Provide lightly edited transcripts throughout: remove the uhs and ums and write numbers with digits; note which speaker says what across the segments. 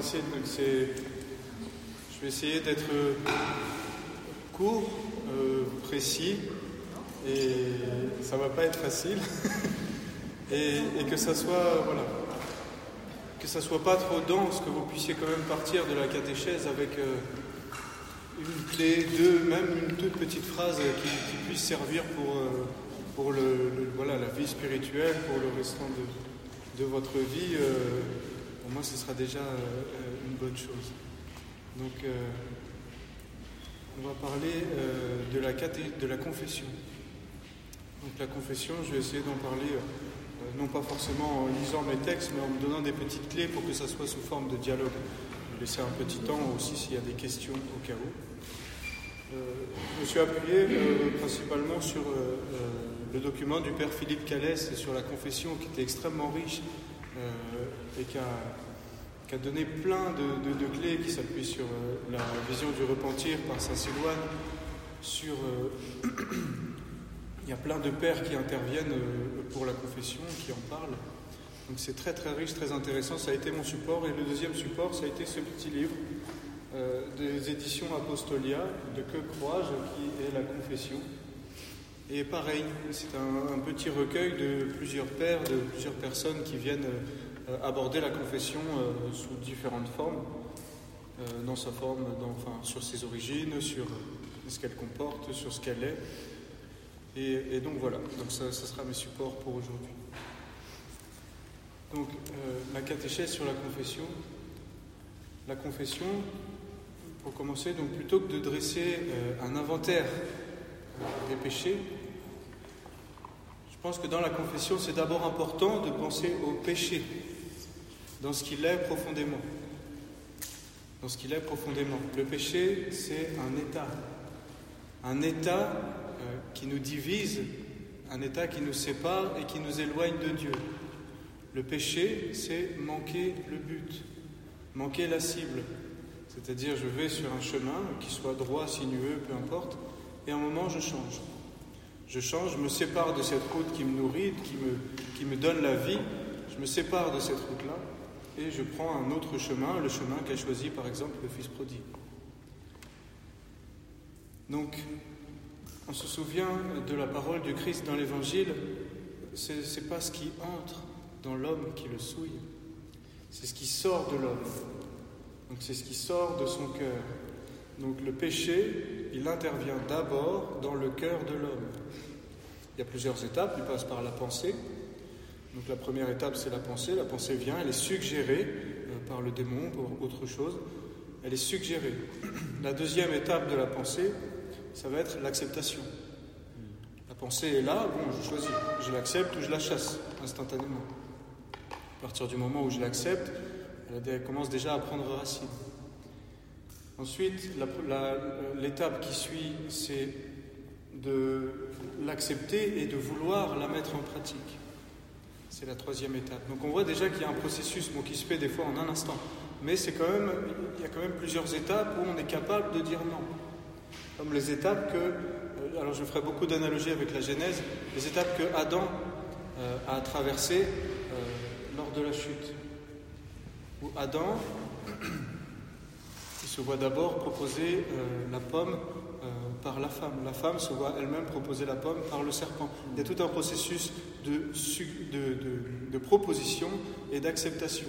Speaker 1: je vais essayer d'être court, précis, et ça va pas être facile. et que ça soit, que ça soit pas trop dense, que vous puissiez quand même partir de la catéchèse avec une clé, même une toute petite phrase qui puisse servir pour la vie spirituelle, pour le restant de votre vie. Pour moi, ce sera déjà une bonne chose. Donc, on va parler de la confession. Donc, la confession, je vais essayer d'en parler, non pas forcément en lisant mes textes, mais en me donnant des petites clés pour que ça soit sous forme de dialogue. Je vais laisser un petit temps aussi s'il y a des questions au cas où. Je me suis appuyé principalement sur le document du père Philippe Callès sur la confession, qui était extrêmement riche et qui a donné plein de clés qui s'appuient sur la vision du repentir par saint Silouane. Il y a plein de pères qui interviennent pour la confession, qui en parlent. Donc c'est très très riche, très intéressant. Ça a été mon support. Et le deuxième support, ça a été ce petit livre des éditions Apostolia de Quecroage, qui est la confession. Et pareil, c'est un petit recueil de plusieurs pères, de plusieurs personnes qui viennent aborder la confession sous différentes formes, dans sa forme, sur ses origines, sur ce qu'elle comporte, sur ce qu'elle est. Et donc voilà, donc ça sera mes supports pour aujourd'hui. Donc la catéchèse sur la confession. La confession, pour commencer, donc plutôt que de dresser un inventaire des péchés, je pense que dans la confession, c'est d'abord important de penser au péché, dans ce qu'il est profondément. Dans ce qu'il est profondément. Le péché, c'est un état qui nous divise, un état qui nous sépare et qui nous éloigne de Dieu. Le péché, c'est manquer le but, manquer la cible. C'est-à-dire, je vais sur un chemin, qui soit droit, sinueux, peu importe, et à un moment, je change. Je change, je me sépare de cette route qui me nourrit, qui me donne la vie. Je me sépare de cette route-là et je prends un autre chemin, le chemin qu'a choisi, par exemple, le fils prodigue. Donc, on se souvient de la parole du Christ dans l'Évangile. C'est pas ce qui entre dans l'homme qui le souille, c'est ce qui sort de l'homme. Donc c'est ce qui sort de son cœur. Donc le péché, il intervient d'abord dans le cœur de l'homme. Il y a plusieurs étapes, il passe par la pensée. Donc la première étape, c'est la pensée. La pensée vient, elle est suggérée par le démon pour autre chose. Elle est suggérée. La deuxième étape de la pensée, ça va être l'acceptation. La pensée est là, je choisis. Je l'accepte ou je la chasse instantanément. À partir du moment où je l'accepte, elle commence déjà à prendre racine. Ensuite, l'étape qui suit, c'est de l'accepter et de vouloir la mettre en pratique. C'est la troisième étape. Donc on voit déjà qu'il y a un processus qui se fait des fois en un instant. Mais il y a quand même plusieurs étapes où on est capable de dire non. Comme les étapes alors je ferai beaucoup d'analogies avec la Genèse, les étapes que Adam a traversées lors de la chute. Où Adam, il se voit d'abord proposer la pomme par la femme. La femme se voit elle-même proposer la pomme par le serpent. Il y a tout un processus de proposition et d'acceptation.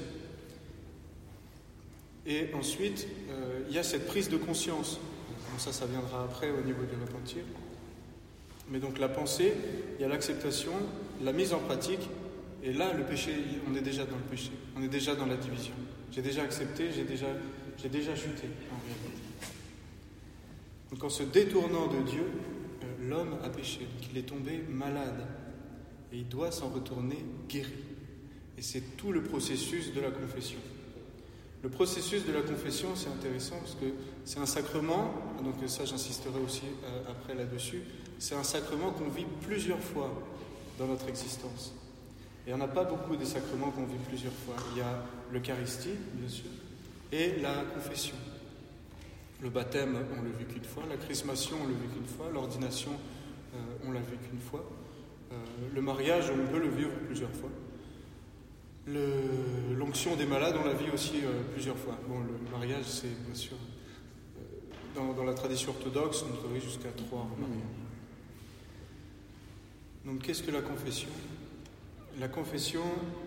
Speaker 1: Et ensuite, il y a cette prise de conscience. Donc ça viendra après au niveau du repentir. Mais donc la pensée, il y a l'acceptation, la mise en pratique. Et là, le péché, on est déjà dans le péché. On est déjà dans la division. J'ai déjà accepté, j'ai déjà chuté, en réalité. Donc en se détournant de Dieu, l'homme a péché. Donc il est tombé malade. Et il doit s'en retourner guéri. Et c'est tout le processus de la confession. Le processus de la confession, c'est intéressant parce que c'est un sacrement, donc ça j'insisterai aussi après là-dessus, c'est un sacrement qu'on vit plusieurs fois dans notre existence. Et il n'y en a pas beaucoup des sacrements qu'on vit plusieurs fois. Il y a l'Eucharistie, bien sûr, et la confession. Le baptême, on l'a vu qu'une fois, la chrismation, on l'a vu qu'une fois, l'ordination, on l'a vu qu'une fois. Le mariage, on peut le vivre plusieurs fois. L'onction des malades, on l'a vu aussi plusieurs fois. Bon, le mariage, c'est bien sûr, dans la tradition orthodoxe, on autorise jusqu'à 3 mariages. Donc, qu'est-ce que la confession ? La confession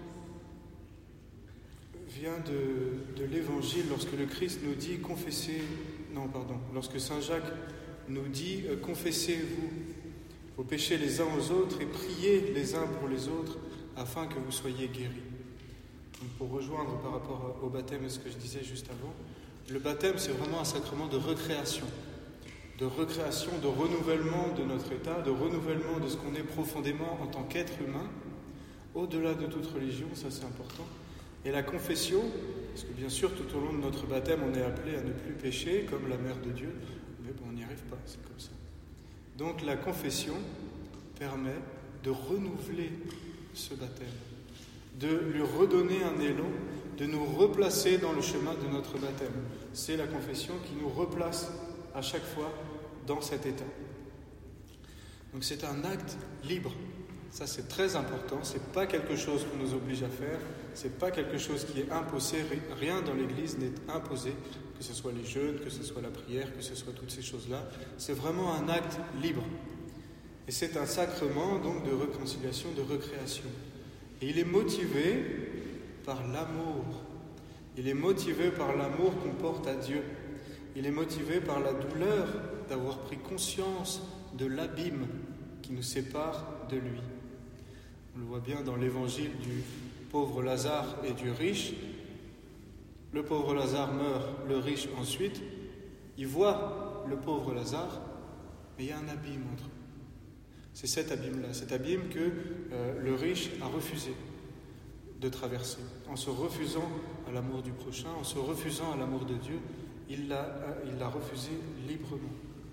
Speaker 1: vient de l'Évangile, lorsque le Christ nous dit lorsque Saint Jacques nous dit confessez-vous vos péchés les uns aux autres et priez les uns pour les autres afin que vous soyez guéris. Donc, pour rejoindre par rapport au baptême et ce que je disais juste avant, le baptême c'est vraiment un sacrement de recréation, de renouvellement de notre état, de renouvellement de ce qu'on est profondément en tant qu'être humain, au-delà de toute religion, ça c'est important. Et la confession, parce que bien sûr tout au long de notre baptême on est appelé à ne plus pécher comme la mère de Dieu, mais bon, on n'y arrive pas, c'est comme ça. Donc la confession permet de renouveler ce baptême, de lui redonner un élan, de nous replacer dans le chemin de notre baptême. C'est la confession qui nous replace à chaque fois dans cet état. Donc c'est un acte libre. Ça c'est très important, c'est pas quelque chose qu'on nous oblige à faire, c'est pas quelque chose qui est imposé, rien dans l'Église n'est imposé, que ce soit les jeûnes, que ce soit la prière, que ce soit toutes ces choses-là, c'est vraiment un acte libre. Et c'est un sacrement donc de réconciliation, de recréation. Et il est motivé par l'amour. Il est motivé par l'amour qu'on porte à Dieu. Il est motivé par la douleur d'avoir pris conscience de l'abîme qui nous sépare de lui. On le voit bien dans l'évangile du pauvre Lazare et du riche. Le pauvre Lazare meurt, le riche ensuite. Il voit le pauvre Lazare, mais il y a un abîme entre eux. C'est cet abîme que le riche a refusé de traverser. En se refusant à l'amour du prochain, en se refusant à l'amour de Dieu, il l'a refusé librement.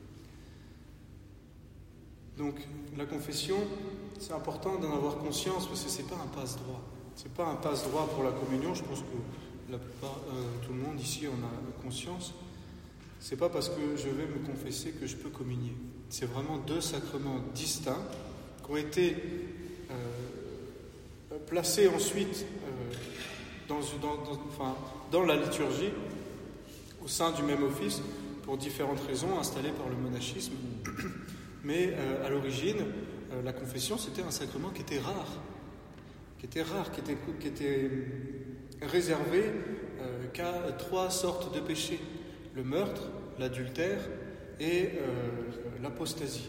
Speaker 1: Donc la confession, c'est important d'en avoir conscience parce que c'est pas un passe-droit. C'est pas un passe-droit pour la communion. Je pense que la plupart, tout le monde ici en a conscience. C'est pas parce que je vais me confesser que je peux communier. C'est vraiment deux sacrements distincts qui ont été placés ensuite dans la liturgie au sein du même office pour différentes raisons installées par le monachisme. Mais à l'origine, la confession, c'était un sacrement qui était rare, qui était réservé qu'à 3 sortes de péchés: le meurtre, l'adultère et l'apostasie.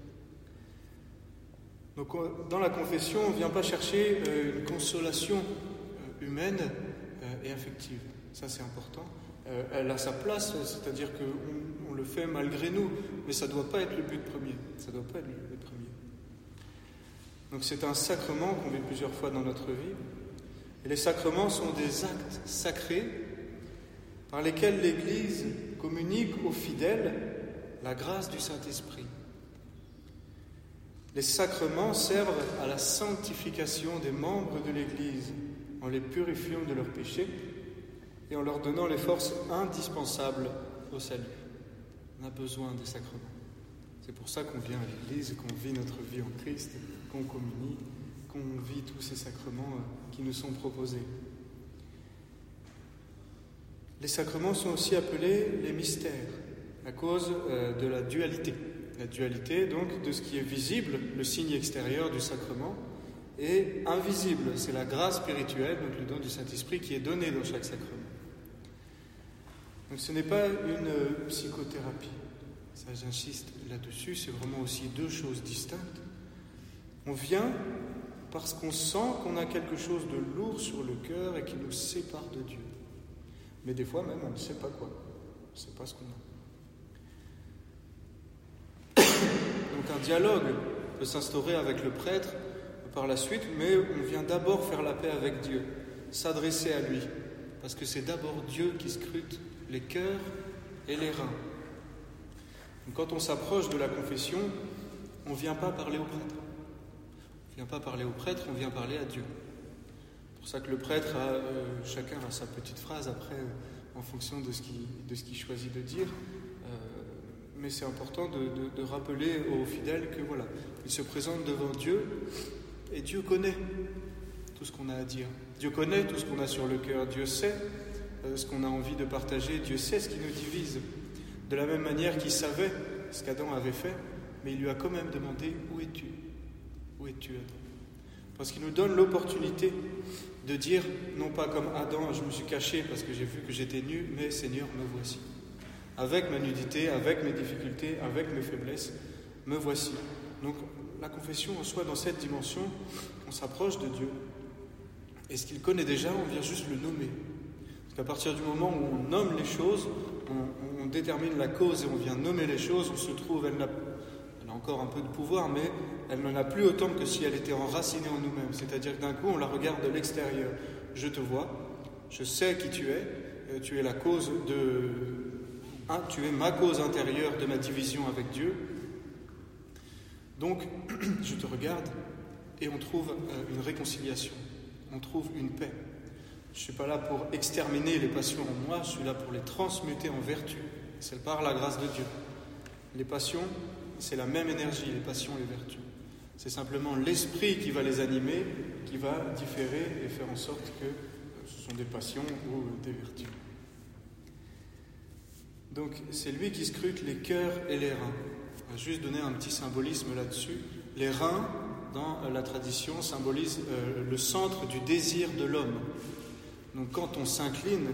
Speaker 1: Donc dans la confession, on ne vient pas chercher une consolation humaine et affective. Ça, c'est important. Elle a sa place, c'est-à-dire qu'on le fait malgré nous, mais ça ne doit pas être le but premier. Ça doit pas être le but premier. Donc c'est un sacrement qu'on vit plusieurs fois dans notre vie. Et les sacrements sont des actes sacrés par lesquels l'Église communique aux fidèles la grâce du Saint-Esprit. Les sacrements servent à la sanctification des membres de l'Église en les purifiant de leurs péchés et en leur donnant les forces indispensables au salut. On a besoin des sacrements. C'est pour ça qu'on vient à l'Église, qu'on vit notre vie en Christ, qu'on communie, qu'on vit tous ces sacrements qui nous sont proposés. Les sacrements sont aussi appelés les mystères, à cause de la dualité. La dualité, donc, de ce qui est visible, le signe extérieur du sacrement, et invisible, c'est la grâce spirituelle, donc le don du Saint-Esprit qui est donné dans chaque sacrement. Donc ce n'est pas une psychothérapie, ça j'insiste là-dessus, c'est vraiment aussi 2 choses distinctes. On vient parce qu'on sent qu'on a quelque chose de lourd sur le cœur et qui nous sépare de Dieu. Mais des fois même, on ne sait pas quoi, on ne sait pas ce qu'on a. Donc un dialogue peut s'instaurer avec le prêtre par la suite, mais on vient d'abord faire la paix avec Dieu, s'adresser à lui, parce que c'est d'abord Dieu qui scrute les cœurs et les reins. Donc quand on s'approche de la confession, on ne vient pas parler au prêtre. On ne vient pas parler au prêtre, on vient parler à Dieu. C'est pour ça que le prêtre, chacun a sa petite phrase après, en fonction de ce qu'il choisit de dire. Mais c'est important de rappeler aux fidèles que voilà, ils se présentent devant Dieu et Dieu connaît tout tout ce qu'on a à dire. Dieu connaît tout ce qu'on a sur le cœur. Dieu sait ce qu'on a envie de partager. Dieu sait ce qui nous divise. De la même manière qu'il savait ce qu'Adam avait fait, mais il lui a quand même demandé « Où es-tu ? Où es-tu, Adam ?» Parce qu'il nous donne l'opportunité de dire, non pas comme Adam, je me suis caché parce que j'ai vu que j'étais nu, mais Seigneur, me voici. Avec ma nudité, avec mes difficultés, avec mes faiblesses, me voici. Donc la confession en soi, dans cette dimension, on s'approche de Dieu. Et ce qu'il connaît déjà, on vient juste le nommer. Parce qu'à partir du moment où on nomme les choses, on détermine la cause et on vient nommer les choses, on se trouve, elle a encore un peu de pouvoir, mais elle n'en a plus autant que si elle était enracinée en nous-mêmes. C'est-à-dire que d'un coup, on la regarde de l'extérieur. Je te vois, je sais qui tu es la cause tu es ma cause intérieure de ma division avec Dieu. Donc, je te regarde et on trouve une réconciliation, on trouve une paix. Je ne suis pas là pour exterminer les passions en moi, je suis là pour les transmuter en vertu. C'est par la grâce de Dieu. Les passions, c'est la même énergie, les passions et les vertus. C'est simplement l'esprit qui va les animer, qui va différer et faire en sorte que ce sont des passions ou des vertus. Donc, c'est lui qui scrute les cœurs et les reins. On va juste donner un petit symbolisme là-dessus. Les reins, dans la tradition, symbolisent le centre du désir de l'homme. Donc, quand on s'incline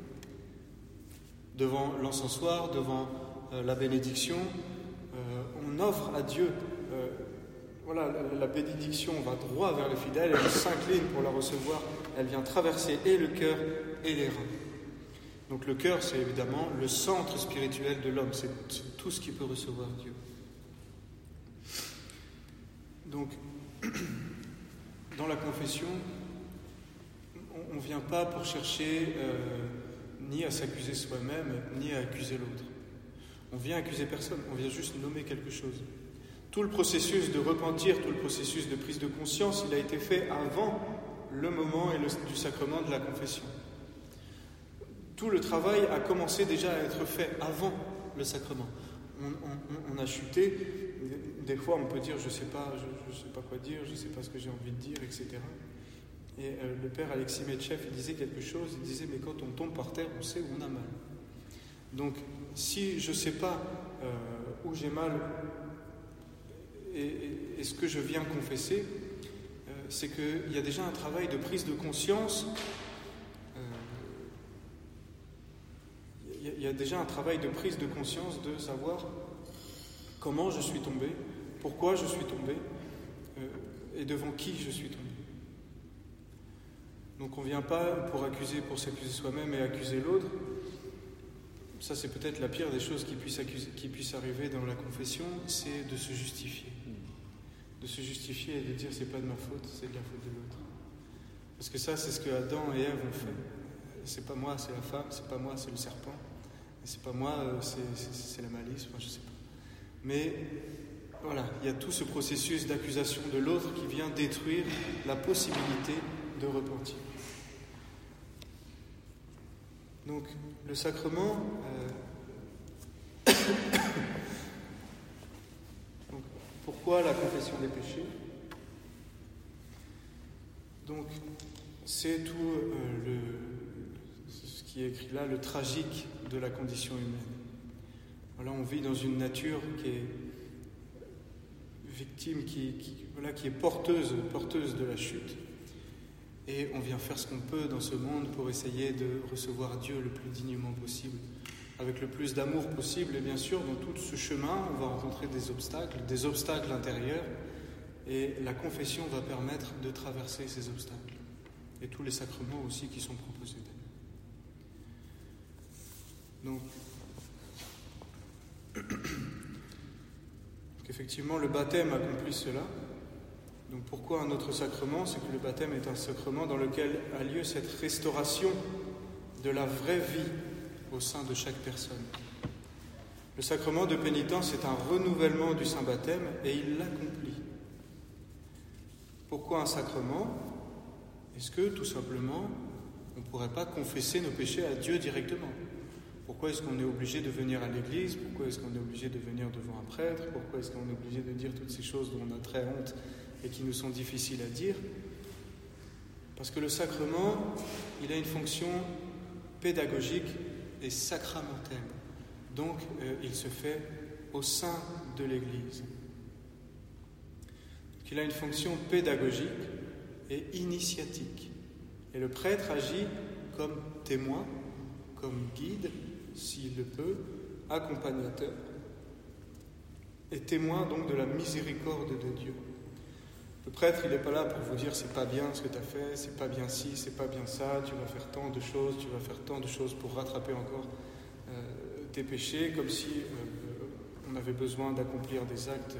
Speaker 1: devant l'encensoir, devant la bénédiction, on offre à Dieu. La bénédiction va droit vers les fidèles, elle s'incline pour la recevoir, elle vient traverser et le cœur et les reins. Donc le cœur, c'est évidemment le centre spirituel de l'homme, c'est tout ce qui peut recevoir Dieu. Donc, dans la confession, on ne vient pas pour chercher ni à s'accuser soi-même, ni à accuser l'autre. On vient accuser personne, on vient juste nommer quelque chose. Tout le processus de repentir, tout le processus de prise de conscience, il a été fait avant le moment du sacrement de la confession. Tout le travail a commencé déjà à être fait avant le sacrement. On a chuté, des fois on peut dire je sais pas quoi dire, je ne sais pas ce que j'ai envie de dire, etc. Et le père Alexis Metchev, il disait quelque chose, il disait mais quand on tombe par terre, on sait où on a mal. Donc si je ne sais pas où j'ai mal et ce que je viens confesser, c'est qu'il y a déjà un travail de prise de conscience. Il y a déjà un travail de prise de conscience de savoir comment je suis tombé, pourquoi je suis tombé et devant qui je suis tombé. Donc on ne vient pas pour s'accuser soi-même et accuser l'autre. Ça c'est peut-être la pire des choses qui puisse arriver dans la confession, c'est de se justifier. De se justifier et de dire c'est pas de ma faute, c'est de la faute de l'autre. Parce que ça c'est ce que Adam et Ève ont fait. C'est pas moi, c'est la femme, c'est pas moi, c'est le serpent. Et c'est pas moi, c'est la malice, moi je sais pas. Mais voilà, il y a tout ce processus d'accusation de l'autre qui vient détruire la possibilité de repentir. Donc le sacrement, donc, pourquoi la confession des péchés ? Donc c'est tout ce qui est écrit là, le tragique de la condition humaine. Voilà, on vit dans une nature qui est victime, qui est porteuse de la chute. Et on vient faire ce qu'on peut dans ce monde pour essayer de recevoir Dieu le plus dignement possible, avec le plus d'amour possible. Et bien sûr, dans tout ce chemin, on va rencontrer des obstacles intérieurs. Et la confession va permettre de traverser ces obstacles. Et tous les sacrements aussi qui sont proposés. Donc effectivement, le baptême accomplit cela. Donc pourquoi un autre sacrement ? C'est que le baptême est un sacrement dans lequel a lieu cette restauration de la vraie vie au sein de chaque personne. Le sacrement de pénitence est un renouvellement du saint baptême et il l'accomplit. Pourquoi un sacrement ? Est-ce que, tout simplement, on ne pourrait pas confesser nos péchés à Dieu directement ? Pourquoi est-ce qu'on est obligé de venir à l'église ? Pourquoi est-ce qu'on est obligé de venir devant un prêtre ? Pourquoi est-ce qu'on est obligé de dire toutes ces choses dont on a très honte et qui nous sont difficiles à dire ? Parce que le sacrement, il a une fonction pédagogique et sacramentelle. Donc, il se fait au sein de l'Église. Donc, il a une fonction pédagogique et initiatique. Et le prêtre agit comme témoin, comme guide, s'il le peut, accompagnateur, et témoin donc de la miséricorde de Dieu. Le prêtre, il n'est pas là pour vous dire c'est pas bien ce que tu as fait, c'est pas bien ci, c'est pas bien ça, tu vas faire tant de choses pour rattraper encore tes péchés, comme si on avait besoin d'accomplir des actes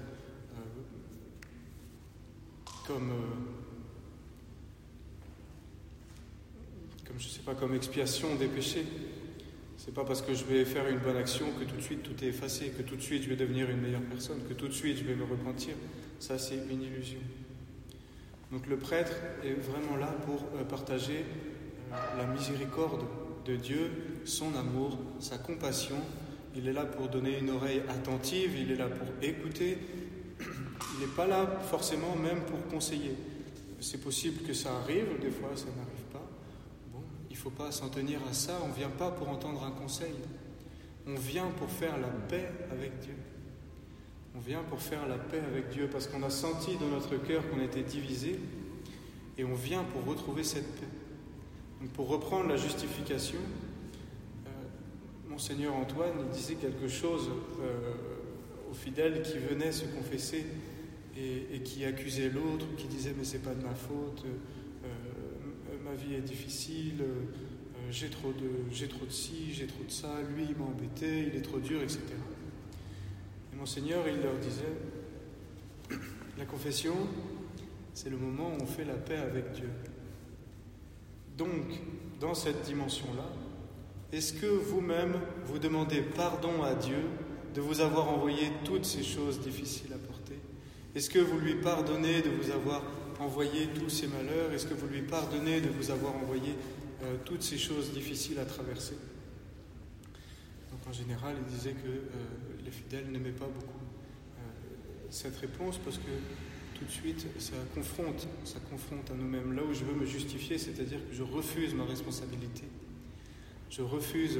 Speaker 1: comme expiation des péchés. C'est pas parce que je vais faire une bonne action que tout de suite tout est effacé, que tout de suite je vais devenir une meilleure personne, que tout de suite je vais me repentir. Ça, c'est une illusion. Donc le prêtre est vraiment là pour partager la miséricorde de Dieu, son amour, sa compassion. Il est là pour donner une oreille attentive, il est là pour écouter. Il n'est pas là forcément même pour conseiller. C'est possible que ça arrive, des fois ça n'arrive pas. Bon, il ne faut pas s'en tenir à ça, on ne vient pas pour entendre un conseil. On vient pour faire la paix avec Dieu. On vient pour faire la paix avec Dieu parce qu'on a senti dans notre cœur qu'on était divisé et on vient pour retrouver cette paix. Donc pour reprendre la justification, Monseigneur Antoine il disait quelque chose aux fidèles qui venaient se confesser et qui accusaient l'autre, qui disaient mais c'est pas de ma faute, ma vie est difficile, j'ai trop de ci, j'ai trop de ça, lui il m'a embêté, il est trop dur, etc. Monseigneur, il leur disait, la confession, c'est le moment où on fait la paix avec Dieu. Donc, dans cette dimension-là, est-ce que vous-même, vous demandez pardon à Dieu de vous avoir envoyé toutes ces choses difficiles à porter? Est-ce que vous lui pardonnez de vous avoir envoyé tous ces malheurs? Est-ce que vous lui pardonnez de vous avoir envoyé toutes ces choses difficiles à traverser? Donc, en général, il disait que les fidèles n'aimaient pas beaucoup cette réponse parce que tout de suite, ça confronte à nous-mêmes. Là où je veux me justifier, c'est-à-dire que je refuse ma responsabilité. Je refuse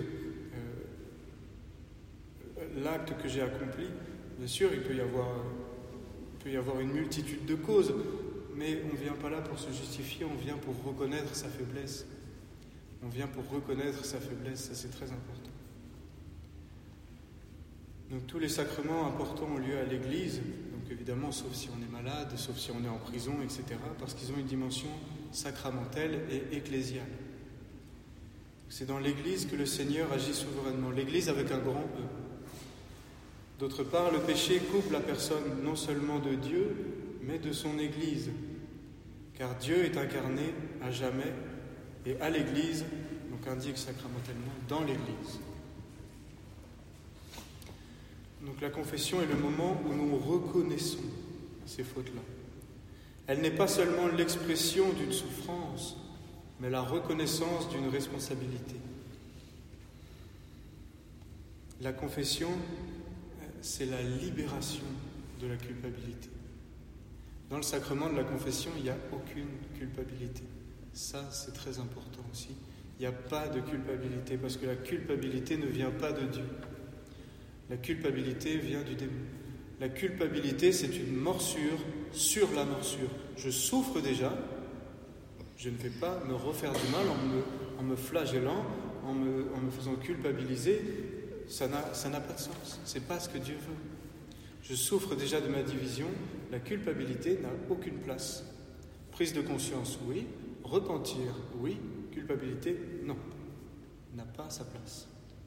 Speaker 1: l'acte que j'ai accompli. Bien sûr, il peut y avoir une multitude de causes, mais on ne vient pas là pour se justifier, on vient pour reconnaître sa faiblesse. On vient pour reconnaître sa faiblesse, ça c'est très important. Donc tous les sacrements importants ont lieu à l'Église, donc évidemment sauf si on est malade, sauf si on est en prison, etc., parce qu'ils ont une dimension sacramentelle et ecclésiale. C'est dans l'Église que le Seigneur agit souverainement, l'Église avec un grand E. D'autre part, le péché coupe la personne non seulement de Dieu, mais de son Église, car Dieu est incarné à jamais et à l'Église, donc indique sacramentellement, dans l'Église. Donc la confession est le moment où nous reconnaissons ces fautes-là. Elle n'est pas seulement l'expression d'une souffrance, mais la reconnaissance d'une responsabilité. La confession, c'est la libération de la culpabilité. Dans le sacrement de la confession, il n'y a aucune culpabilité. Ça, c'est très important aussi. Il n'y a pas de culpabilité, parce que la culpabilité ne vient pas de Dieu. La culpabilité vient du démon. La culpabilité, c'est une morsure sur la morsure. Je souffre déjà, je ne vais pas me refaire du mal en me flagellant, en me faisant culpabiliser. Ça n'a pas de sens. Ce n'est pas ce que Dieu veut. Je souffre déjà de ma division. La culpabilité n'a aucune place. Prise de conscience, oui. Repentir, oui. Culpabilité, non. N'a pas sa place.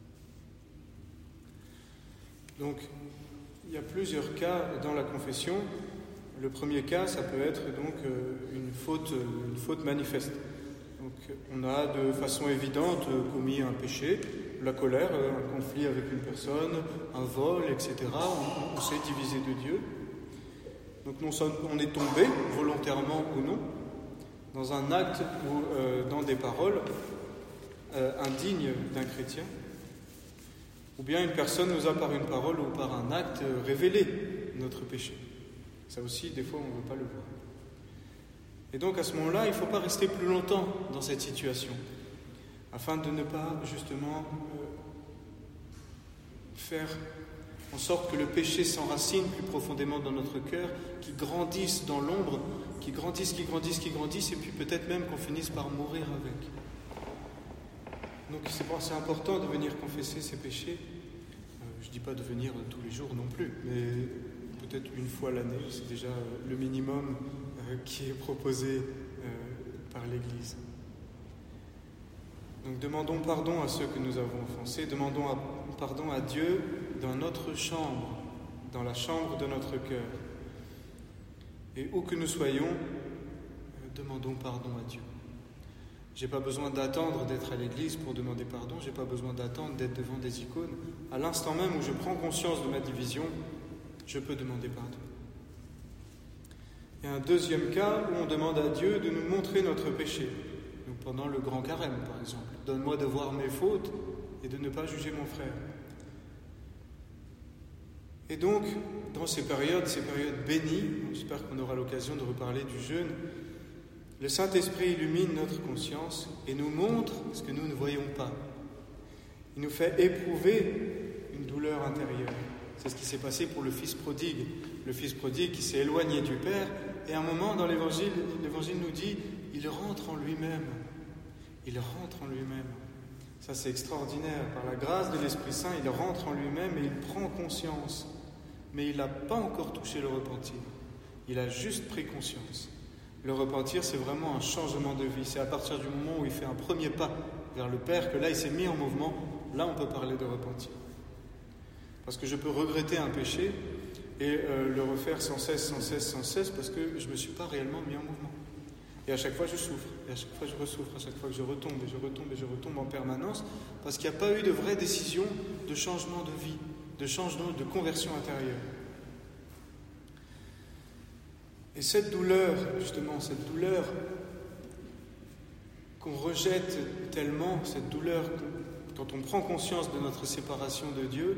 Speaker 1: Donc, il y a plusieurs cas dans la confession. Le premier cas, ça peut être donc une faute manifeste. Donc, on a de façon évidente commis un péché, la colère, un conflit avec une personne, un vol, etc. On s'est divisé de Dieu. Donc, on est tombé, volontairement ou non, dans un acte ou dans des paroles indignes d'un chrétien. Ou bien une personne nous a par une parole ou par un acte révélé notre péché. Ça aussi, des fois, on ne veut pas le voir. Et donc à ce moment-là, il ne faut pas rester plus longtemps dans cette situation, afin de ne pas justement faire en sorte que le péché s'enracine plus profondément dans notre cœur, qu'il grandisse dans l'ombre, qu'il grandisse, et puis peut-être même qu'on finisse par mourir avec. Donc c'est important de venir confesser ses péchés. Je ne dis pas de venir tous les jours non plus, mais peut-être une fois l'année, c'est déjà le minimum qui est proposé par l'Église. Donc demandons pardon à ceux que nous avons offensés, demandons pardon à Dieu dans notre chambre, dans la chambre de notre cœur. Et où que nous soyons, demandons pardon à Dieu. Je n'ai pas besoin d'attendre d'être à l'église pour demander pardon, je n'ai pas besoin d'attendre d'être devant des icônes. À l'instant même où je prends conscience de ma division, je peux demander pardon. Il y a un deuxième cas où on demande à Dieu de nous montrer notre péché. Donc pendant le grand carême, par exemple. Donne-moi de voir mes fautes et de ne pas juger mon frère. Et donc, dans ces périodes bénies, j'espère qu'on aura l'occasion de reparler du jeûne, le Saint-Esprit illumine notre conscience et nous montre ce que nous ne voyons pas. Il nous fait éprouver une douleur intérieure. C'est ce qui s'est passé pour le fils prodigue. Le fils prodigue qui s'est éloigné du Père, et à un moment dans l'Évangile nous dit, il rentre en lui-même. Il rentre en lui-même. Ça, c'est extraordinaire. Par la grâce de l'Esprit Saint, il rentre en lui-même et il prend conscience. Mais il n'a pas encore touché le repentir. Il a juste pris conscience. Le repentir, c'est vraiment un changement de vie. C'est à partir du moment où il fait un premier pas vers le Père que là, il s'est mis en mouvement. Là, on peut parler de repentir. Parce que je peux regretter un péché et le refaire sans cesse, parce que je ne me suis pas réellement mis en mouvement. Et à chaque fois, je souffre. Et à chaque fois, je ressouffre. À chaque fois que je retombe, et je retombe en permanence, parce qu'il n'y a pas eu de vraie décision de changement de vie, de changement, de conversion intérieure. Et cette douleur, justement, qu'on rejette tellement, cette douleur, quand on prend conscience de notre séparation de Dieu,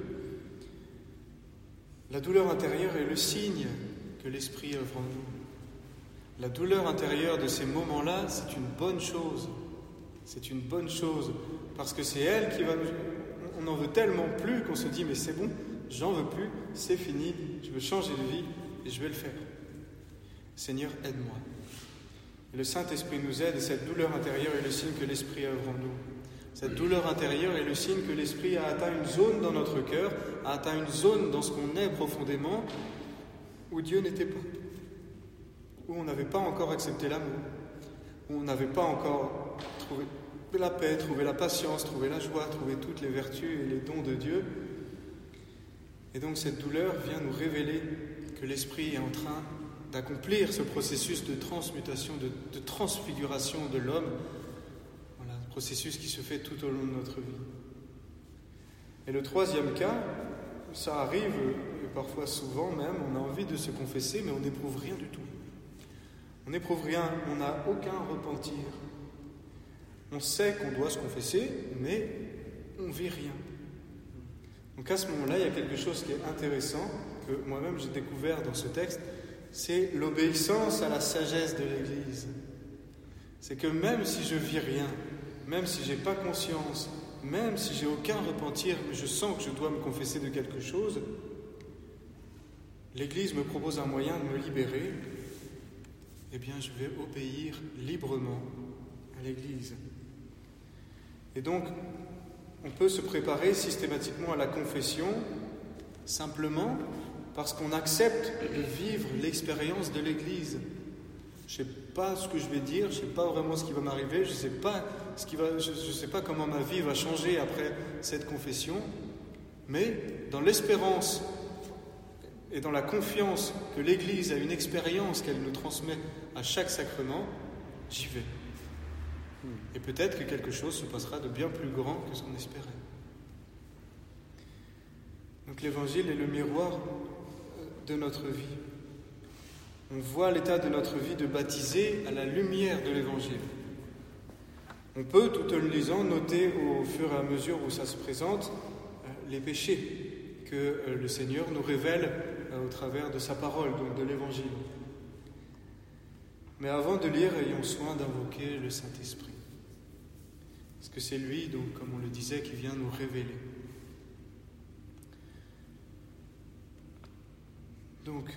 Speaker 1: la douleur intérieure est le signe que l'Esprit œuvre en nous. La douleur intérieure de ces moments-là, c'est une bonne chose. C'est une bonne chose, parce que c'est elle qui va nous... On en veut tellement plus qu'on se dit, mais c'est bon, j'en veux plus, c'est fini, je veux changer de vie et je vais le faire. Seigneur, aide-moi. Et le Saint-Esprit nous aide, et cette douleur intérieure est le signe que l'Esprit œuvre en nous. Cette douleur intérieure est le signe que l'Esprit a atteint une zone dans notre cœur, a atteint une zone dans ce qu'on est profondément, où Dieu n'était pas. Où on n'avait pas encore accepté l'amour, où on n'avait pas encore trouvé la paix, trouvé la patience, trouvé la joie, trouvé toutes les vertus et les dons de Dieu. Et donc cette douleur vient nous révéler que l'Esprit est en train d'accomplir ce processus de transmutation, de transfiguration de l'homme, voilà, un processus qui se fait tout au long de notre vie. Et le troisième cas, ça arrive, et parfois souvent même, on a envie de se confesser, mais on n'éprouve rien du tout. On n'éprouve rien, on n'a aucun repentir. On sait qu'on doit se confesser, mais on ne vit rien. Donc à ce moment-là, il y a quelque chose qui est intéressant, que moi-même j'ai découvert dans ce texte, c'est l'obéissance à la sagesse de l'Église. C'est que même si je vis rien, même si je n'ai pas conscience, même si j'ai aucun repentir, mais je sens que je dois me confesser de quelque chose, l'Église me propose un moyen de me libérer. Eh bien, je vais obéir librement à l'Église. Et donc, on peut se préparer systématiquement à la confession simplement parce qu'on accepte de vivre l'expérience de l'Église. Je ne sais pas ce que je vais dire, je ne sais pas vraiment ce qui va m'arriver, je ne sais pas comment ma vie va changer après cette confession, mais dans l'espérance et dans la confiance que l'Église a une expérience qu'elle nous transmet à chaque sacrement, j'y vais. Et peut-être que quelque chose se passera de bien plus grand que ce qu'on espérait. Donc l'Évangile est le miroir de notre vie. On voit l'état de notre vie de baptisé à la lumière de l'Évangile. On peut, tout en le lisant, noter au fur et à mesure où ça se présente les péchés que le Seigneur nous révèle au travers de sa parole, donc de l'Évangile. Mais avant de lire, ayons soin d'invoquer le Saint-Esprit. Parce que c'est lui, donc, comme on le disait, qui vient nous révéler. Donc,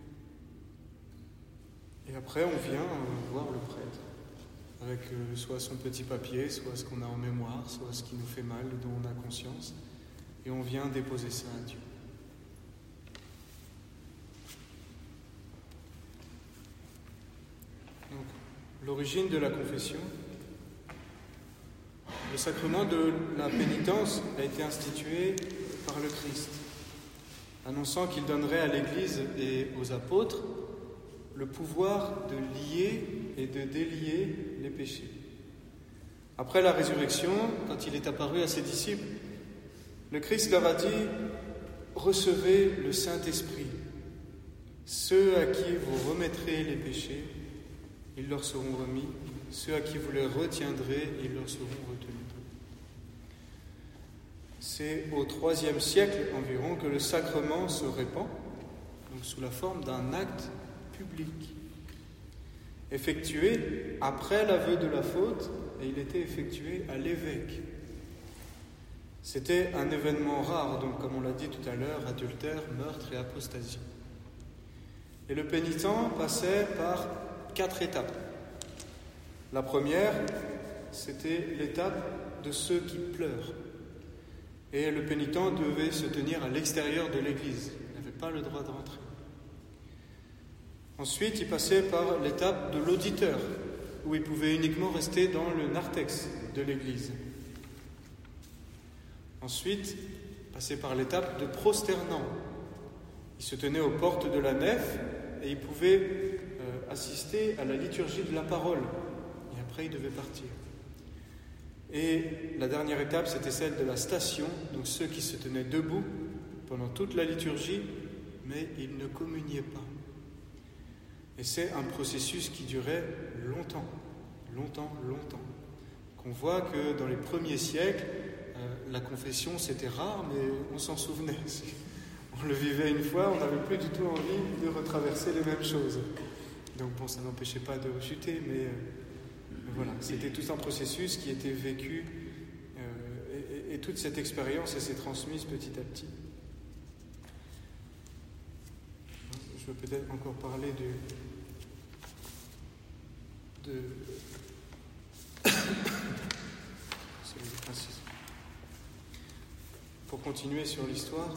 Speaker 1: et après, on vient voir le prêtre, avec soit son petit papier, soit ce qu'on a en mémoire, soit ce qui nous fait mal, dont on a conscience, et on vient déposer ça à Dieu. Donc, l'origine de la confession, le sacrement de la pénitence a été institué par le Christ, annonçant qu'il donnerait à l'Église et aux apôtres le pouvoir de lier et de délier les péchés. Après la résurrection, quand il est apparu à ses disciples, le Christ leur a dit « Recevez le Saint-Esprit. Ceux à qui vous remettrez les péchés, ils leur seront remis. Ceux à qui vous les retiendrez, ils leur seront retenus. » C'est au IIIe siècle environ que le sacrement se répand, donc sous la forme d'un acte public, effectué après l'aveu de la faute, et il était effectué à l'évêque. C'était un événement rare, donc comme on l'a dit tout à l'heure, adultère, meurtre et apostasie. Et le pénitent passait par 4 étapes. La première, c'était l'étape de ceux qui pleurent. Et le pénitent devait se tenir à l'extérieur de l'église. Il n'avait pas le droit de rentrer. Ensuite, il passait par l'étape de l'auditeur, où il pouvait uniquement rester dans le narthex de l'église. Ensuite, il passait par l'étape de prosternant. Il se tenait aux portes de la nef et il pouvait assister à la liturgie de la parole. Et après, il devait partir. Et la dernière étape, c'était celle de la station, donc ceux qui se tenaient debout pendant toute la liturgie, mais ils ne communiaient pas. Et c'est un processus qui durait longtemps. Qu'on voit que dans les premiers siècles, la confession c'était rare, mais on s'en souvenait. On le vivait une fois, on n'avait plus du tout envie de retraverser les mêmes choses. Donc bon, ça n'empêchait pas de rechuter, mais voilà, c'était tout un processus qui était vécu et toute cette expérience s'est transmise petit à petit. Je veux peut-être encore parler pour continuer sur l'histoire.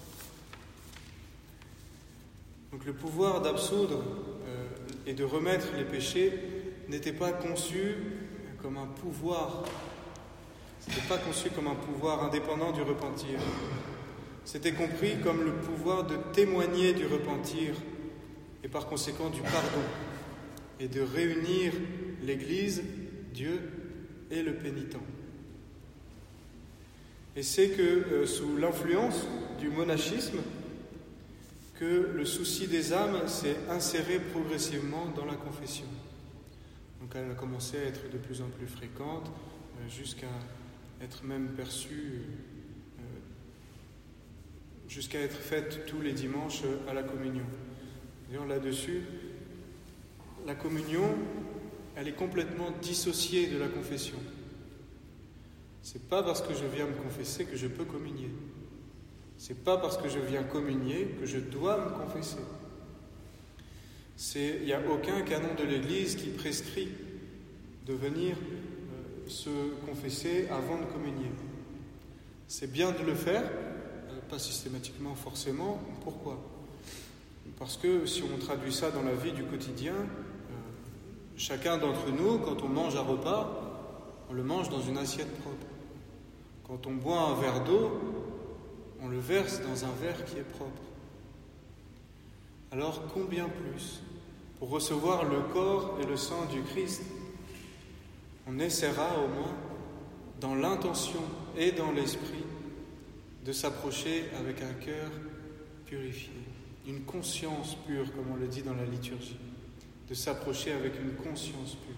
Speaker 1: Donc le pouvoir d'absoudre et de remettre les péchés n'était pas conçu comme un pouvoir. C'était pas conçu comme un pouvoir indépendant du repentir. C'était compris comme le pouvoir de témoigner du repentir et par conséquent du pardon et de réunir l'Église, Dieu et le pénitent. Et c'est que sous l'influence du monachisme que le souci des âmes s'est inséré progressivement dans la confession. Donc elle a commencé à être de plus en plus fréquente, jusqu'à être même perçue, jusqu'à être faite tous les dimanches à la communion. D'ailleurs là-dessus, la communion, elle est complètement dissociée de la confession. C'est pas parce que je viens me confesser que je peux communier. C'est pas parce que je viens communier que je dois me confesser. Il n'y a aucun canon de l'Église qui prescrit de venir se confesser avant de communier. C'est bien de le faire, pas systématiquement forcément. Pourquoi ? Parce que si on traduit ça dans la vie du quotidien, chacun d'entre nous, quand on mange un repas, on le mange dans une assiette propre. Quand on boit un verre d'eau, on le verse dans un verre qui est propre. Alors combien plus, pour recevoir le corps et le sang du Christ, on essaiera au moins, dans l'intention et dans l'esprit, de s'approcher avec un cœur purifié, une conscience pure, comme on le dit dans la liturgie, de s'approcher avec une conscience pure.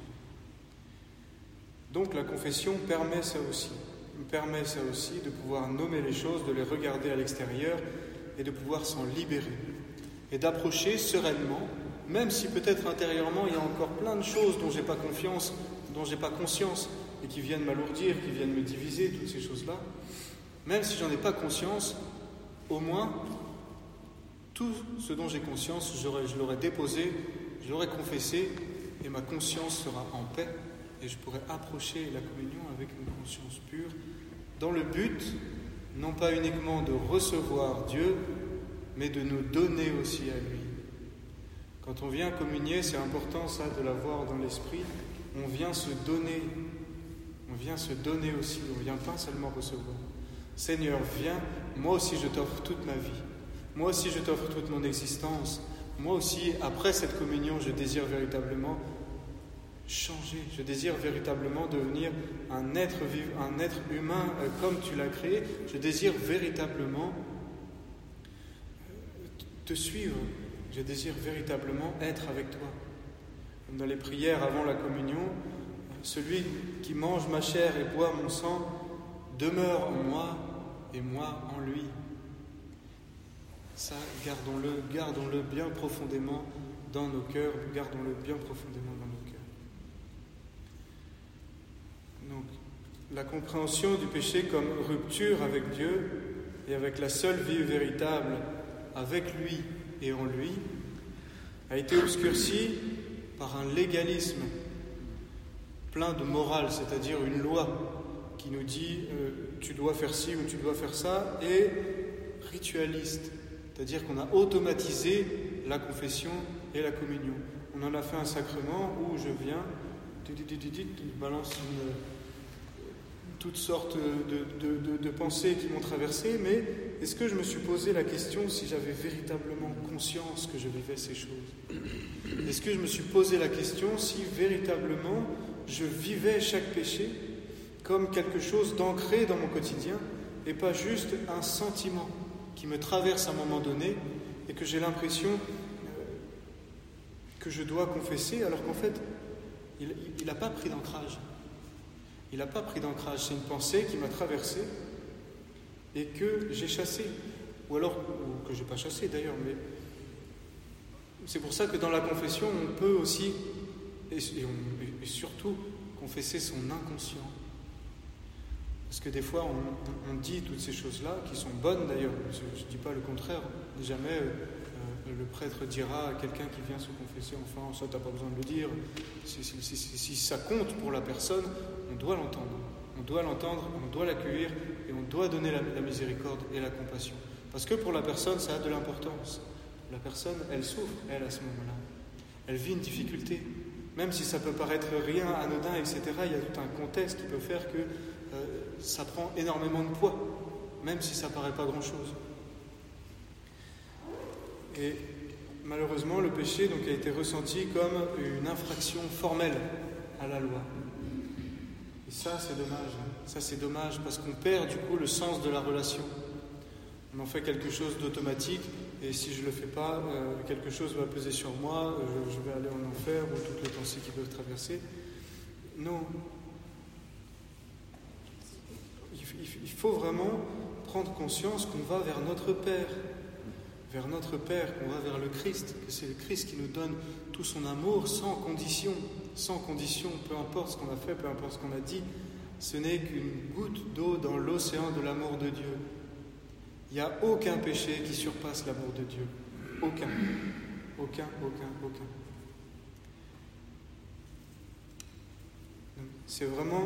Speaker 1: Donc la confession permet ça aussi de pouvoir nommer les choses, de les regarder à l'extérieur et de pouvoir s'en libérer et d'approcher sereinement même si peut-être intérieurement il y a encore plein de choses dont j'ai pas confiance, dont j'ai pas conscience, et qui viennent m'alourdir, qui viennent me diviser, toutes ces choses-là, même si j'en ai pas conscience, au moins, tout ce dont j'ai conscience, je l'aurai déposé, je l'aurai confessé, et ma conscience sera en paix, et je pourrai approcher la communion avec une conscience pure, dans le but, non pas uniquement de recevoir Dieu, mais de nous donner aussi à lui. Quand on vient communier, c'est important ça de l'avoir dans l'esprit, on vient se donner aussi, on ne vient pas seulement recevoir. Seigneur, viens, moi aussi je t'offre toute ma vie, moi aussi je t'offre toute mon existence, moi aussi, après cette communion, je désire véritablement changer, je désire véritablement devenir un être humain comme tu l'as créé, je désire véritablement te suivre, je désire véritablement être avec toi. Comme dans les prières avant la communion, celui qui mange ma chair et boit mon sang demeure en moi et moi en lui. Ça, gardons-le bien profondément dans nos cœurs, gardons-le bien profondément dans nos cœurs. Donc, la compréhension du péché comme rupture avec Dieu et avec la seule vie véritable avec lui et en lui a été obscurcie par un légalisme plein de morale, c'est-à-dire une loi qui nous dit tu dois faire ci ou tu dois faire ça, et ritualiste, c'est-à-dire qu'on a automatisé la confession et la communion. On en a fait un sacrement où je viens, je balance toutes sortes de pensées qui m'ont traversé, mais est-ce que je me suis posé la question si j'avais véritablement conscience que je vivais ces choses ? Est-ce que je me suis posé la question si véritablement je vivais chaque péché comme quelque chose d'ancré dans mon quotidien et pas juste un sentiment qui me traverse à un moment donné et que j'ai l'impression que je dois confesser alors qu'en fait il n'a pas pris d'ancrage. Il n'a pas pris d'ancrage, c'est une pensée qui m'a traversé et que j'ai chassée. Ou que je n'ai pas chassée d'ailleurs, mais c'est pour ça que dans la confession, on peut aussi, et surtout, confesser son inconscient. Parce que des fois, on dit toutes ces choses-là, qui sont bonnes d'ailleurs, je ne dis pas le contraire, jamais le prêtre dira à quelqu'un qui vient se confesser, enfin, ça, tu n'as pas besoin de le dire. Si ça compte pour la personne, on doit l'entendre. On doit l'entendre, on doit l'accueillir et on doit donner la miséricorde et la compassion. Parce que pour la personne, ça a de l'importance. La personne, elle souffre, elle, à ce moment-là. Elle vit une difficulté. Même si ça peut paraître rien, anodin, etc., il y a tout un contexte qui peut faire que ça prend énormément de poids, même si ça ne paraît pas grand-chose. Et malheureusement, le péché donc, a été ressenti comme une infraction formelle à la loi. Et ça, c'est dommage. Ça, c'est dommage parce qu'on perd du coup le sens de la relation. On en fait quelque chose d'automatique et si je ne le fais pas, quelque chose va peser sur moi, je vais aller en enfer ou toutes les pensées qui peuvent traverser. Non. Il faut vraiment prendre conscience qu'on va vers notre Père, qu'on va vers le Christ, que c'est le Christ qui nous donne tout son amour sans condition, peu importe ce qu'on a fait, peu importe ce qu'on a dit. Ce n'est qu'une goutte d'eau dans l'océan de l'amour de Dieu. Il n'y a aucun péché qui surpasse l'amour de Dieu. Aucun. C'est vraiment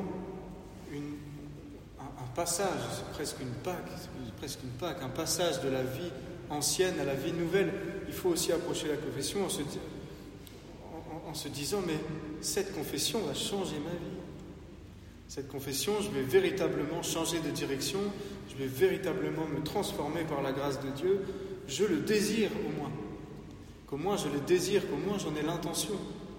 Speaker 1: un passage, c'est presque une Pâque, un passage de la vie ancienne à la vie nouvelle. Il faut aussi approcher la confession en se disant, mais cette confession va changer ma vie. Cette confession, je vais véritablement changer de direction, je vais véritablement me transformer par la grâce de Dieu. Je le désire au moins. Qu'au moins je le désire, qu'au moins j'en ai l'intention.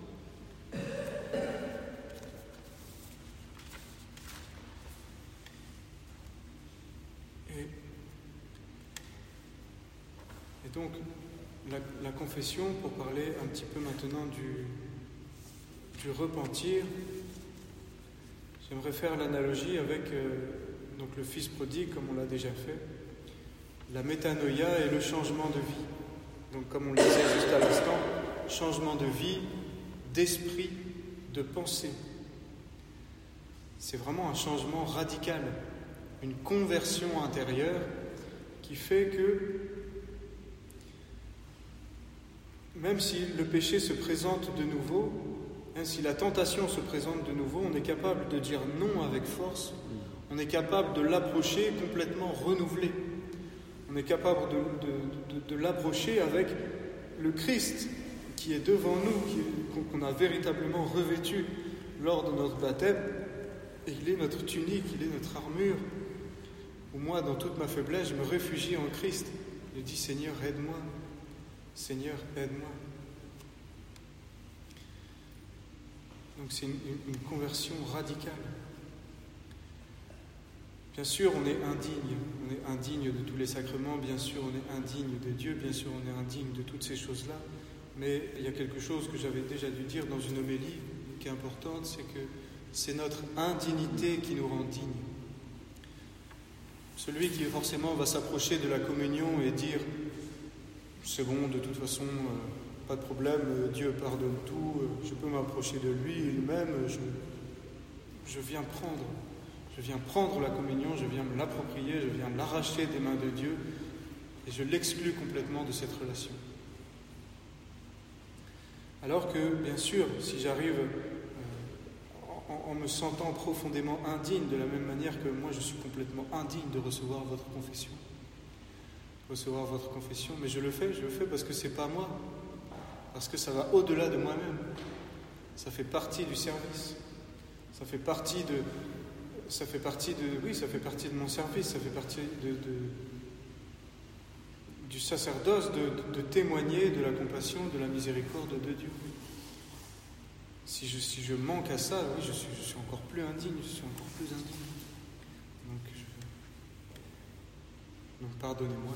Speaker 1: Et donc, la confession, pour parler un petit peu maintenant du repentir, j'aimerais faire l'analogie avec donc le fils prodigue, comme on l'a déjà fait, la métanoïa et le changement de vie. Donc, comme on le disait juste à l'instant, changement de vie, d'esprit, de pensée. C'est vraiment un changement radical, une conversion intérieure qui fait que même si le péché se présente de nouveau, si la tentation se présente de nouveau, on est capable de dire non avec force, on est capable de l'approcher complètement renouvelé. On est capable de l'approcher avec le Christ qui est devant nous, qu'on a véritablement revêtu lors de notre baptême. Et il est notre tunique, il est notre armure. Où moi, dans toute ma faiblesse, je me réfugie en Christ. Je dis, Seigneur, aide-moi. Seigneur, aide-moi. Donc c'est une conversion radicale. Bien sûr, on est indigne de tous les sacrements, bien sûr, on est indigne de Dieu, bien sûr, on est indigne de toutes ces choses-là, mais il y a quelque chose que j'avais déjà dû dire dans une homélie qui est importante, c'est que c'est notre indignité qui nous rend dignes. Celui qui forcément va s'approcher de la communion et dire « c'est bon, de toute façon, pas de problème, Dieu pardonne tout, je peux m'approcher de lui, lui-même, je viens prendre la communion, je viens me l'approprier, je viens l'arracher des mains de Dieu et je l'exclus complètement de cette relation. » Alors que, bien sûr, si j'arrive en me sentant profondément indigne, de la même manière que moi je suis complètement indigne de recevoir votre confession, mais je le fais parce que c'est pas moi, parce que ça va au-delà de moi-même, ça fait partie du service, ça fait partie de mon service, ça fait partie du sacerdoce de témoigner de la compassion, de la miséricorde de Dieu. Si je manque à ça, oui, je suis encore plus indigne, Donc pardonnez-moi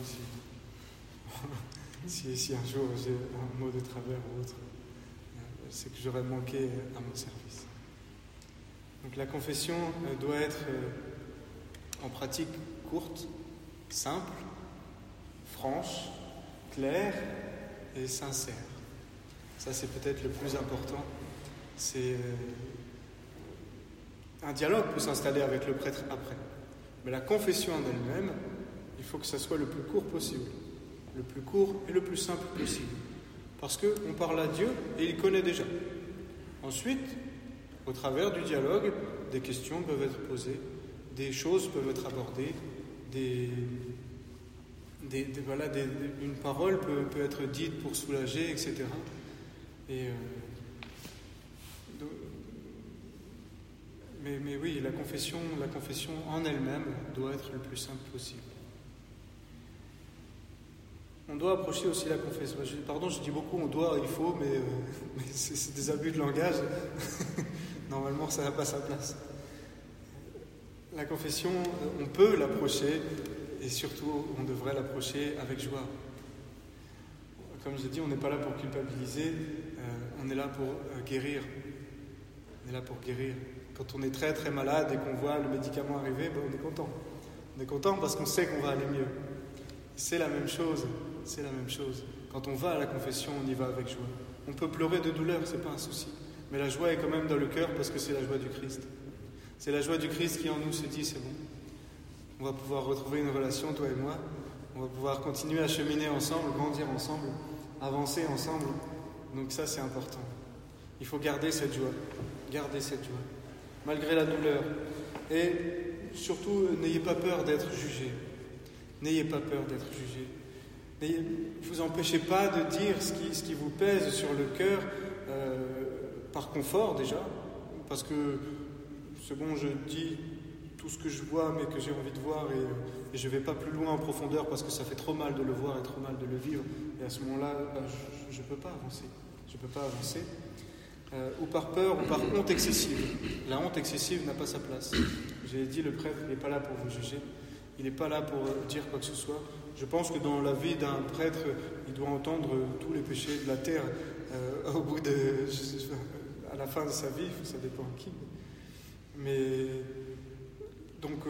Speaker 1: si un jour j'ai un mot de travers ou autre, c'est que j'aurais manqué à mon service. Donc la confession doit être en pratique courte, simple, franche, claire et sincère. Ça, c'est peut-être le plus important. C'est un dialogue peut s'installer avec le prêtre après. Mais la confession en elle-même, il faut que ça soit le plus court possible. Le plus court et le plus simple possible. Parce qu'on parle à Dieu et il connaît déjà. Ensuite, au travers du dialogue, des questions peuvent être posées, des choses peuvent être abordées, une parole peut être dite pour soulager, etc. Mais oui, la confession en elle-même doit être le plus simple possible. On doit approcher aussi la confession. Je dis beaucoup on doit, il faut, mais c'est des abus de langage. Normalement, ça n'a pas sa place. La confession, on peut l'approcher, et surtout, on devrait l'approcher avec joie. Comme je dis, on n'est pas là pour culpabiliser, on est là pour guérir. On est là pour guérir. Quand on est très très malade et qu'on voit le médicament arriver, on est content. On est content parce qu'on sait qu'on va aller mieux. C'est la même chose. Quand on va à la confession, on y va avec joie. On peut pleurer de douleur, c'est pas un souci. Mais la joie est quand même dans le cœur parce que c'est la joie du Christ. C'est la joie du Christ qui en nous se dit, c'est bon. On va pouvoir retrouver une relation, toi et moi. On va pouvoir continuer à cheminer ensemble, grandir ensemble, avancer ensemble. Donc ça, c'est important. Il faut garder cette joie. Malgré la douleur. Et surtout, n'ayez pas peur d'être jugé. Ne vous empêchez pas de dire ce qui vous pèse sur le cœur, par confort déjà, parce que c'est bon, je dis tout ce que je vois, mais que j'ai envie de voir, et je ne vais pas plus loin en profondeur parce que ça fait trop mal de le voir et trop mal de le vivre, et à ce moment-là, je ne peux pas avancer. Ou par peur, ou par honte excessive. La honte excessive n'a pas sa place. J'ai dit, le prêtre, il n'est pas là pour vous juger, il n'est pas là pour dire quoi que ce soit. Je pense que dans la vie d'un prêtre, il doit entendre tous les péchés de la terre à la fin de sa vie, ça dépend de qui. Mais donc,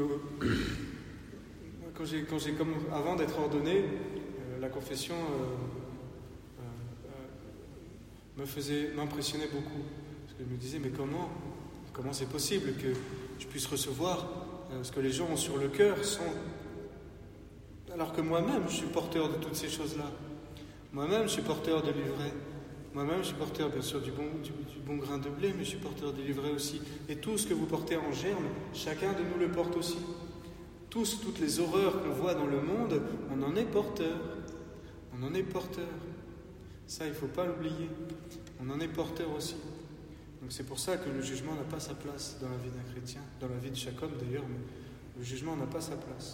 Speaker 1: avant d'être ordonné, la confession, m'impressionnait beaucoup. Parce que je me disais, mais comment c'est possible que je puisse recevoir ce que les gens ont sur le cœur alors que moi-même, je suis porteur de toutes ces choses-là. Moi-même, je suis porteur de l'ivraie. Moi-même, je suis porteur, bien sûr, du bon grain de blé, mais je suis porteur de l'ivraie aussi. Et tout ce que vous portez en germe, chacun de nous le porte aussi. Toutes les horreurs qu'on voit dans le monde, on en est porteur. On en est porteur. Ça, il ne faut pas l'oublier. On en est porteur aussi. Donc c'est pour ça que le jugement n'a pas sa place dans la vie d'un chrétien, dans la vie de chaque homme d'ailleurs, mais le jugement n'a pas sa place.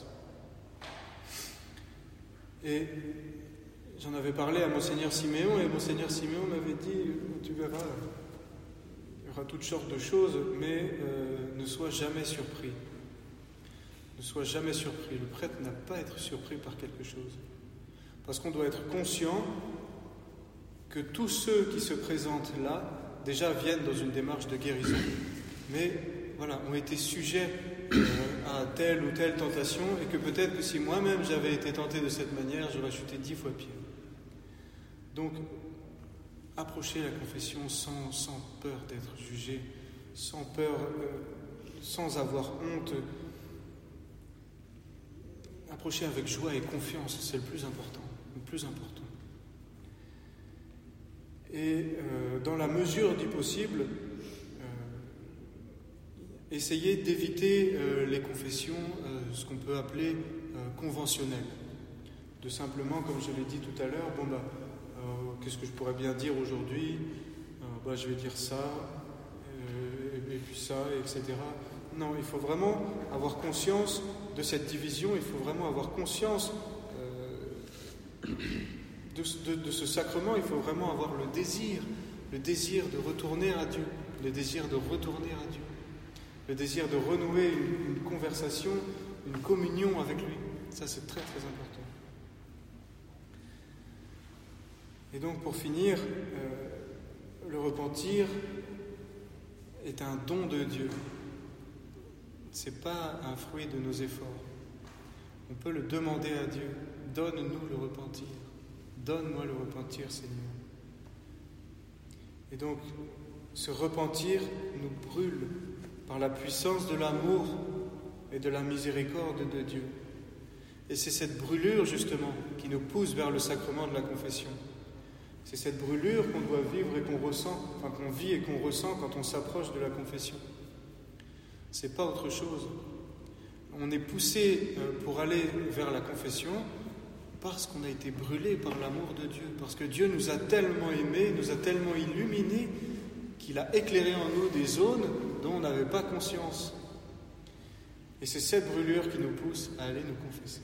Speaker 1: Et j'en avais parlé à Monseigneur Siméon, et Monseigneur Siméon m'avait dit, tu verras, il y aura toutes sortes de choses, mais ne sois jamais surpris. Ne sois jamais surpris. Le prêtre n'a pas à être surpris par quelque chose. Parce qu'on doit être conscient que tous ceux qui se présentent là, déjà viennent dans une démarche de guérison, mais voilà, ont été sujets à telle ou telle tentation, et que peut-être que si moi-même j'avais été tenté de cette manière, j'aurais chuté 10 fois pire. Donc, approchez la confession sans peur d'être jugé, sans peur, sans avoir honte. Approchez avec joie et confiance, c'est le plus important. Le plus important. Et dans la mesure du possible, essayez d'éviter les confessions, ce qu'on peut appeler conventionnelles. De simplement, comme je l'ai dit tout à l'heure, qu'est-ce que je pourrais bien dire aujourd'hui ? Je vais dire ça, et puis ça, etc. Non, il faut vraiment avoir conscience de cette division, il faut vraiment avoir conscience de ce sacrement, il faut vraiment avoir le désir de retourner à Dieu, le désir de retourner à Dieu, le désir de renouer une conversation, une communion avec lui. Ça, c'est très très important. Et donc, pour finir, le repentir est un don de Dieu. C'est pas un fruit de nos efforts. On peut le demander à Dieu. Donne-nous le repentir. Donne-moi le repentir, Seigneur. Et donc, ce repentir nous brûle par la puissance de l'amour et de la miséricorde de Dieu. Et c'est cette brûlure, justement, qui nous pousse vers le sacrement de la confession. C'est cette brûlure qu'on doit vivre et qu'on ressent, qu'on vit et qu'on ressent quand on s'approche de la confession. C'est pas autre chose. On est poussé pour aller vers la confession parce qu'on a été brûlé par l'amour de Dieu, parce que Dieu nous a tellement aimés, nous a tellement illuminés, qu'il a éclairé en nous des zones dont on n'avait pas conscience. Et c'est cette brûlure qui nous pousse à aller nous confesser.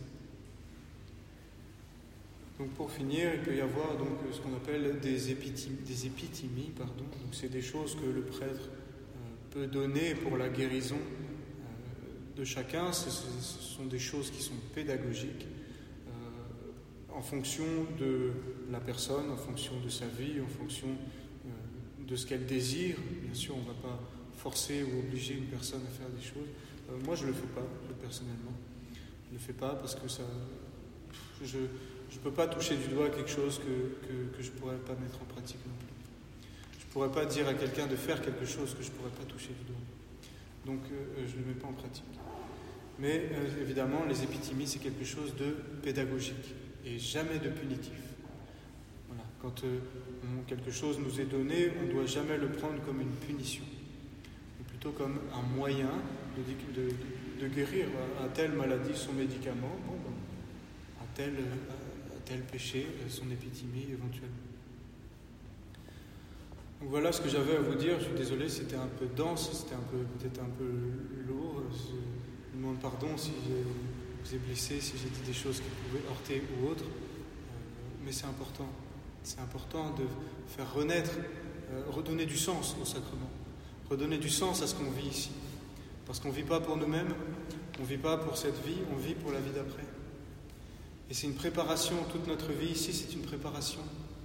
Speaker 1: Donc pour finir, il peut y avoir ce qu'on appelle des épithymies. Donc c'est des choses que le prêtre peut donner pour la guérison de chacun. Ce sont des choses qui sont pédagogiques en fonction de la personne, en fonction de sa vie, en fonction de ce qu'elle désire. Bien sûr, on ne va pas forcer ou obliger une personne à faire des choses. Moi, je ne le fais pas, personnellement. Je ne le fais pas parce que ça... Je ne peux pas toucher du doigt quelque chose que je ne pourrais pas mettre en pratique non plus. Je ne pourrais pas dire à quelqu'un de faire quelque chose que je ne pourrais pas toucher du doigt. Donc, je ne le mets pas en pratique. Mais évidemment, les épithymies, c'est quelque chose de pédagogique et jamais de punitif. Voilà. Quand quelque chose nous est donné, on ne doit jamais le prendre comme une punition, mais plutôt comme un moyen de guérir à telle maladie son médicament, à tel péché son épithymie éventuellement. Donc voilà ce que j'avais à vous dire. Je suis désolé, c'était un peu dense, c'était peut-être un peu lourd. Je demande pardon si je vous ai blessé, si j'ai dit des choses qui pouvaient heurter ou autres. Mais c'est important. C'est important de faire renaître, redonner du sens au sacrement, redonner du sens à ce qu'on vit ici. Parce qu'on ne vit pas pour nous-mêmes, on ne vit pas pour cette vie, on vit pour la vie d'après. Et c'est une préparation, toute notre vie ici, c'est une préparation.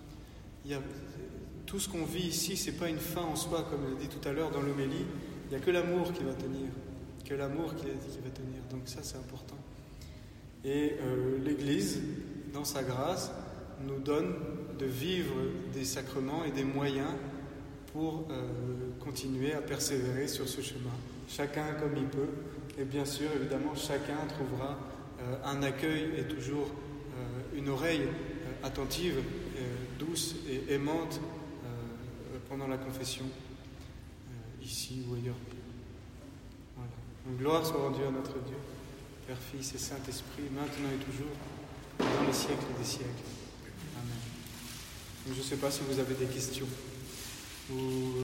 Speaker 1: Tout ce qu'on vit ici, ce n'est pas une fin en soi, comme je l'ai dit tout à l'heure dans l'homélie. Il n'y a que l'amour qui va tenir, que l'amour qui va tenir. Donc ça, c'est important. Et l'Église, dans sa grâce, nous donne de vivre des sacrements et des moyens pour continuer à persévérer sur ce chemin. Chacun comme il peut. Et bien sûr, évidemment, chacun trouvera un accueil et toujours une oreille attentive, douce et aimante pendant la confession, ici ou ailleurs. Voilà. Donc, gloire soit rendue à notre Dieu, Père, Fils et Saint-Esprit, maintenant et toujours, dans les siècles des siècles. Amen. Donc, je ne sais pas si vous avez des questions.